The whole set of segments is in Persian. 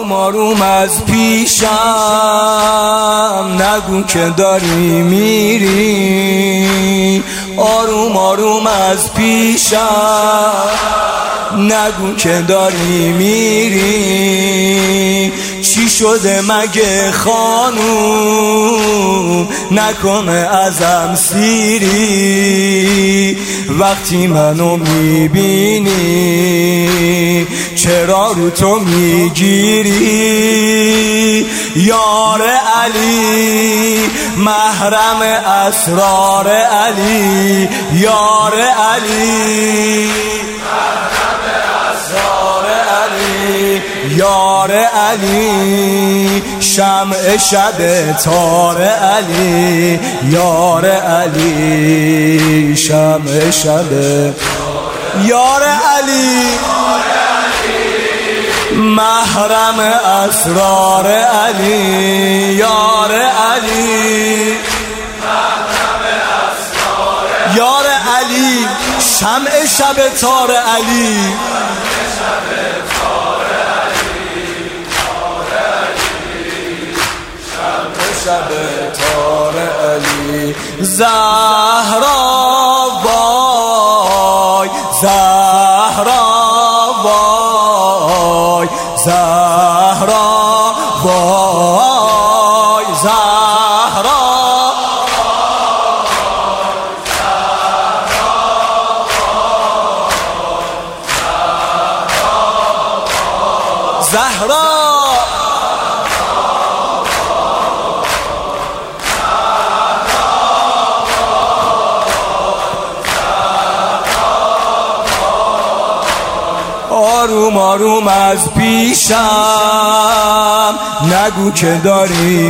آروم آروم از پیشم نگو که داری میری، آروم آروم از پیشم نگو که داری میری. چی شده مگه خانوم نکنه ازم سیری، وقتی منو میبینی چرا رو تو میگیری. یار علی محرم اسرار علی، یار علی یار علی شمع شب تار علی، یار علی شمع شب یار علی محرم اسرار علی، یار علی یار علی شمع شب تار علی، شب تار علی. زهرا وای زهرا وای زهرا وای زهرا زهرا آروم آروم از پیشم نگو که داری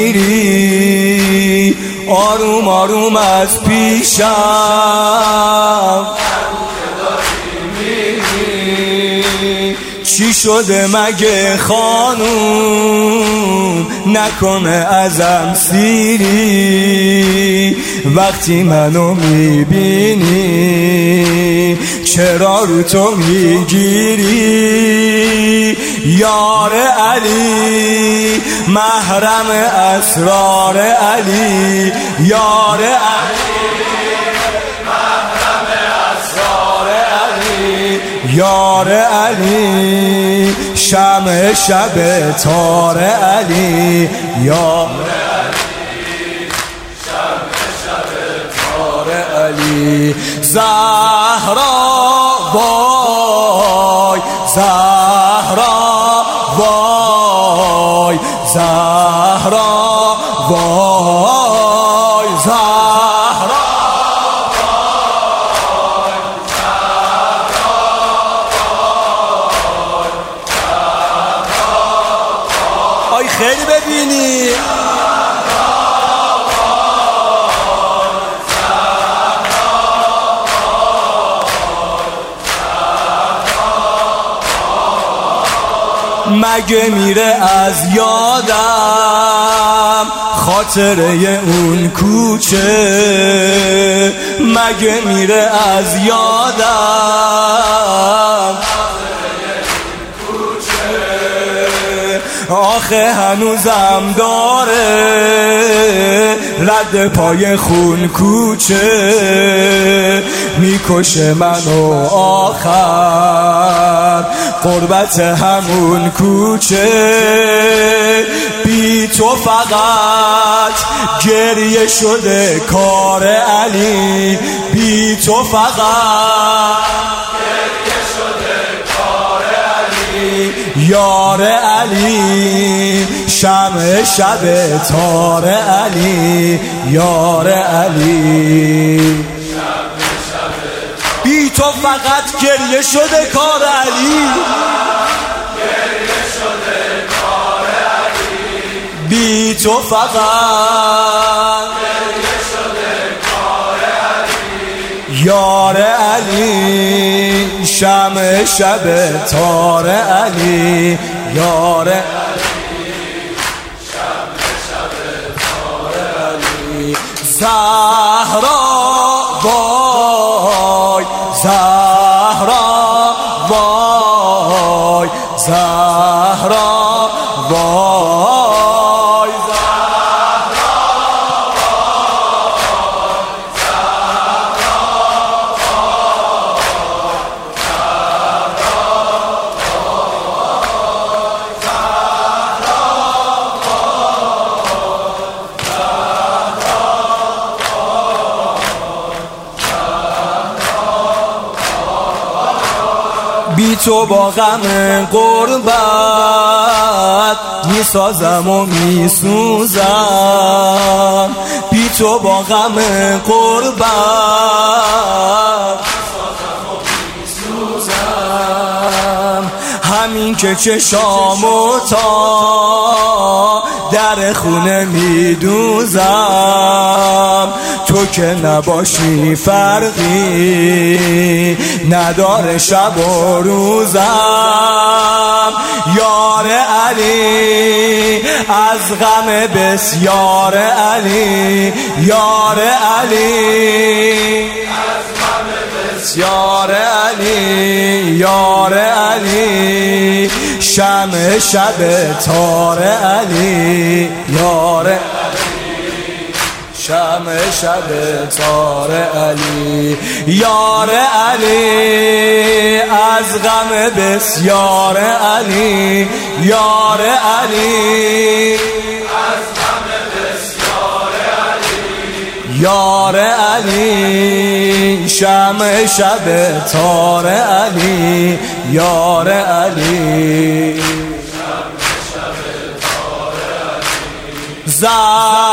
میری، آروم آروم از پیشم چی شده مگه خانوم نکنه ازم سیری، وقتی منو میبینی چرا رو تو میگیری. یار علی محرم اسرار علی، یار علی محرم اسرار علی، یار علی شمع شب تار علی، یار علی شمع شب تار علی. زهرا وای زهرا وای زهرا وای زهرا آی خیلی ببینی مگه میره از یادم خاطره اون کوچه، مگه میره از یادم آخه هنوزم داره رد پای خون کوچه، میکشه منو آخر قربت همون کوچه. بی تو فقط گریه شده کار علی، بی تو فقط گریه شده کار علی، یار علی شمع شب تار علی، یار علی بی تو فقط گریه شده کار علی، گریه شده کار علی بی تو فقط گریه شده کار علی، یار علی شمع شب تار علی، یار علی شمع شب تار علی. زهرا وای زهرا وای زهرا زهرا وای بی تو با غم غربت میسازم و میسوزم، بی تو با غم غربت میسازم و میسوزم. همین که چشامو تا در خونه میدوزم، تو که نباشی فرقی نداره شب و روزم. یار علی از غم بسیار علی، یار علی از غم بسیار علی، یار علی شمع شب تار علی، یار علی شمع شب تار علی، یار علی از غم بسیار علی، یار علی از غم بسیار علی، یار علی شمع شب تار علی، یار علی شمع شب تار علی.